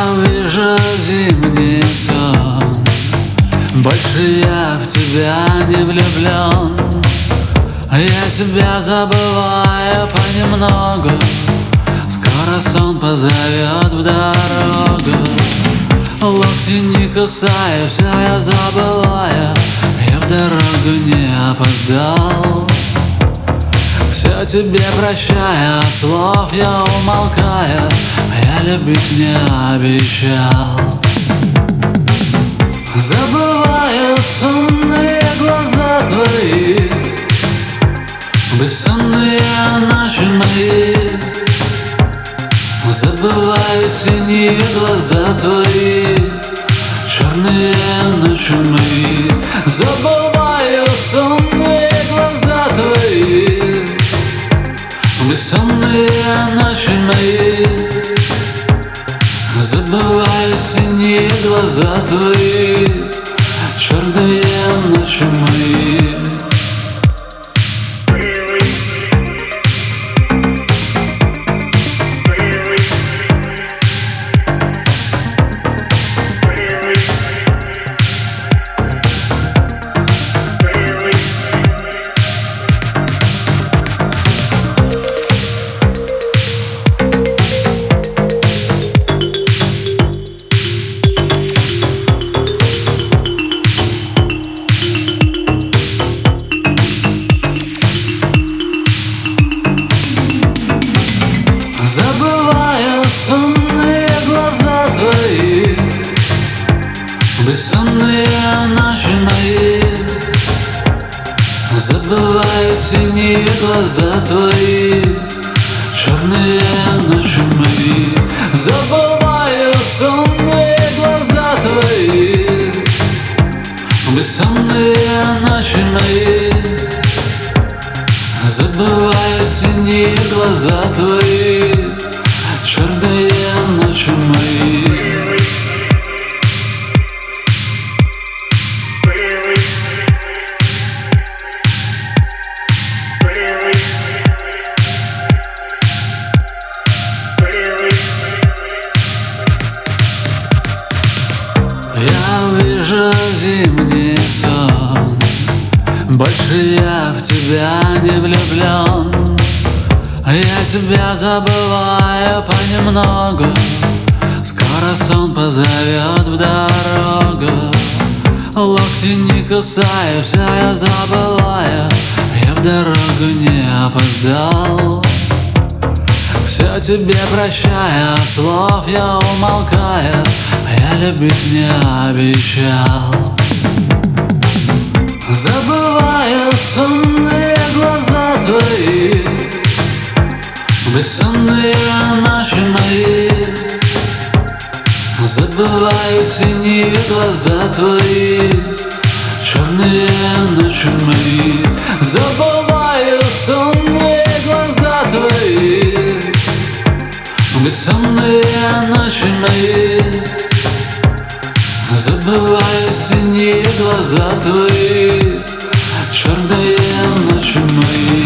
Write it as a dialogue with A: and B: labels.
A: Я вижу зимний сон, больше я в тебя не влюблен. Я тебя забываю понемногу, скоро сон позовет в дорогу. Локти не кусаю, все я забываю, я в дорогу не опоздал. Все тебе прощаю, от слов я умолкаю, я любить не обещал. Забывают сонные глаза твои, бессонные ночи мои. Забывают синие глаза твои, черные ночи мои. Забывают сонные глаза твои, бессонные ночи мои. Забывают синие глаза твои, черные ночи мои. Забывают сонные глаза твои, бессонные ночи мои. Забывают синие глаза твои, черные ночи мои. Забывают сонные глаза твои, бессонные ночи мои. Забывают синие глаза твои, черные ночи мои. Я вижу зимний сон, больше я в тебя не влюблен. Я тебя забываю понемногу, скоро сон позовет в дорогу. Локти не кусаю, все я забываю, я в дорогу не опоздал. Все тебе прощаю, от слов я умолкаю, я любить не обещал. Забывают сонные глаза твои, бессонные ночи мои. Забывают синие глаза твои, черные ночи мои. Забывают сонные глаза твои, бессонные ночи мои. Забывают синие глаза твои, черные ночи мои.